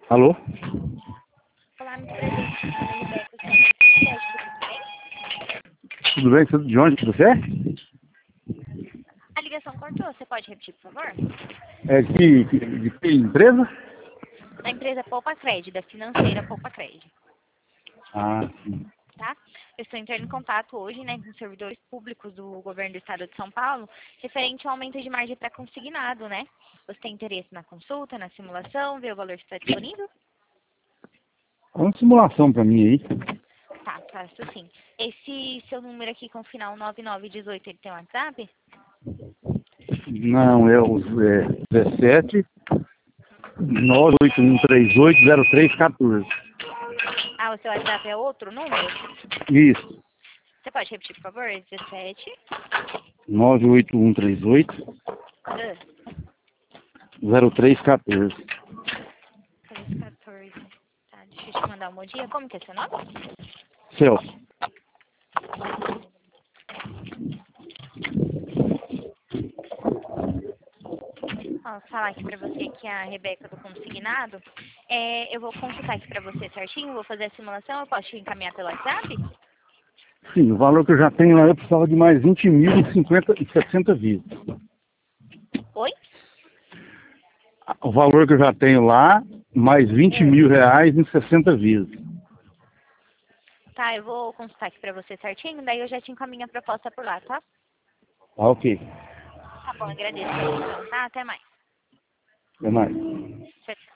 Alô? Olá, muito prazer. Tudo bem? De onde que você é? A ligação cortou. Você pode repetir, por favor? É de que empresa? Da empresa Poupa Cred, da financeira Poupa Cred, Ah, sim. tá? Eu estou entrando em contato hoje, né, com servidores públicos do governo do estado de São Paulo, referente ao aumento de margem para consignado, né? Você tem interesse na consulta, na simulação, ver o valor que está disponível? Faz uma simulação pra mim aí. Tá, faço sim. Esse seu número aqui com o final 9918, ele tem um WhatsApp? Não, é o 17 981380314. Ah, o seu WhatsApp é outro número? Isso. Você pode repetir, por favor? 17... 981380314. Ah, 14. Tá, deixa eu te mandar um bom dia. Como que é seu nome? Celso. Ó, vou falar aqui pra você que é a Rebeca do Consignado. Eu vou consultar aqui pra você certinho, vou fazer a simulação. Eu posso te encaminhar pelo WhatsApp? Sim, o valor que eu já tenho lá, eu precisava de mais 20 mil e 60 vezes. Oi? O valor que eu já tenho lá, mais 20 É. mil reais em 60 vezes. Tá, eu vou consultar aqui pra você certinho, daí eu já te encaminho a proposta por lá, tá? Tá, ok. Tá bom, agradeço a atenção, tá? Até mais. Até mais. Tchau.